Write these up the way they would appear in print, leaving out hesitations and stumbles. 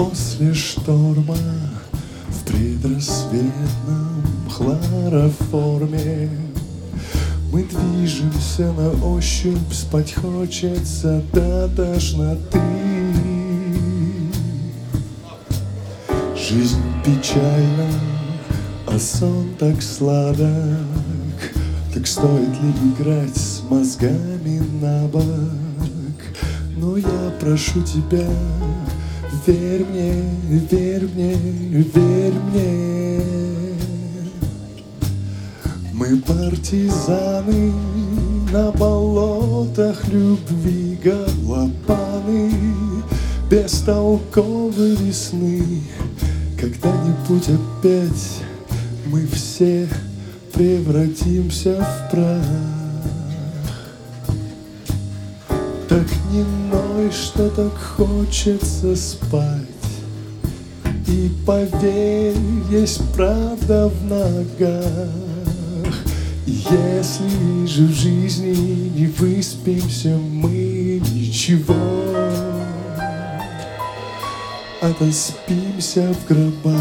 После шторма в предрассветном хлороформе мы движемся на ощупь, спать хочется до тошноты. Жизнь печальна, а сон так сладок. Так стоит ли играть с мозгами набок? Но я прошу тебя, верь мне, верь мне, верь мне. Мы партизаны на болотах любви, горлопаны бестолковой весны. Когда-нибудь опять мы все превратимся в прах. Так не ной, что так хочется спать. И поверь, есть правда в ногах. Если же в жизни не выспимся мы, ничего, отоспимся в гробах.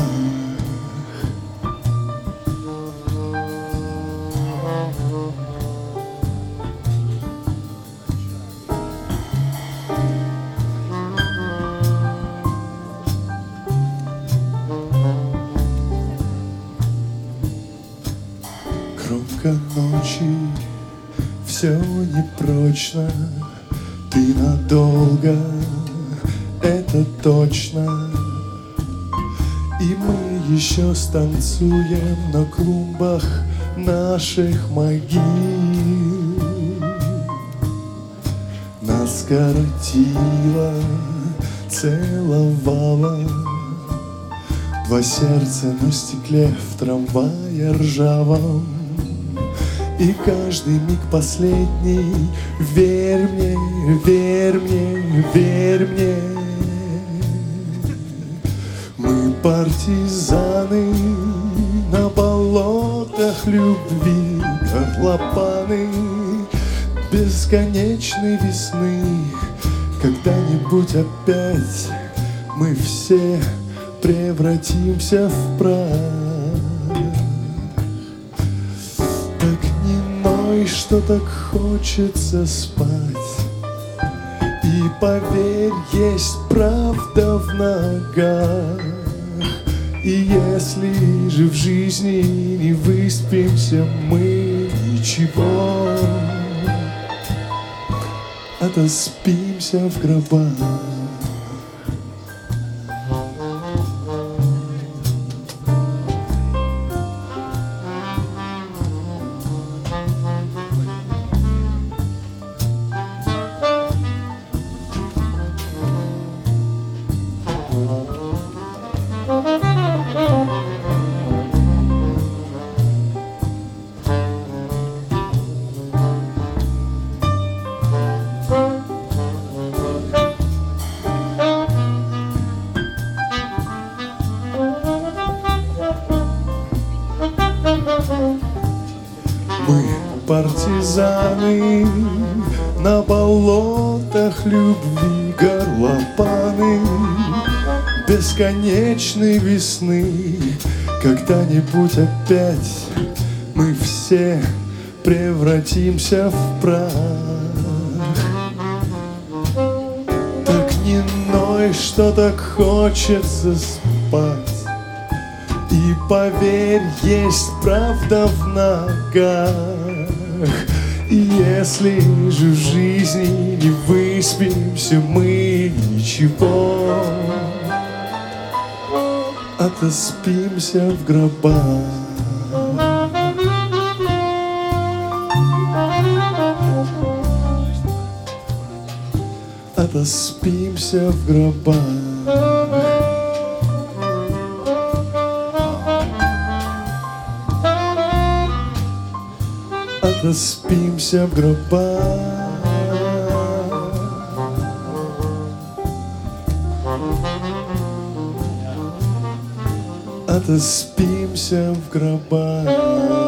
Кромка ночи, все непрочно, ты надолго, это точно. И мы еще станцуем на клумбах наших могил. Нас коротило, целовало два сердца на стекле в трамвае ржавом. И каждый миг последний, верь мне, верь мне, верь мне. Мы партизаны на болотах любви, горлопаны бесконечной весны. Когда-нибудь опять мы все превратимся в прах. Так не ной, что так хочется спать. И поверь, есть правда в ногах. И если же в жизни не выспимся мы, ничего, отоспимся в гробах. Мы партизаны на болотах любви, горлопаны бесконечной весны. Когда-нибудь опять мы все превратимся в прах. Так не ной, что так хочется спать. И поверь, есть правда в ногах. И если же в жизни не выспимся мы, ничего, отоспимся в гробах. Отоспимся в гробах. Отоспимся в гробах. Отоспимся в гробах.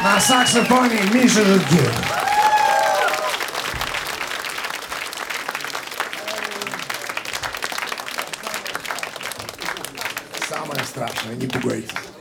На саксофоне Миша Жуткин. Самое страшное, не пугайтесь.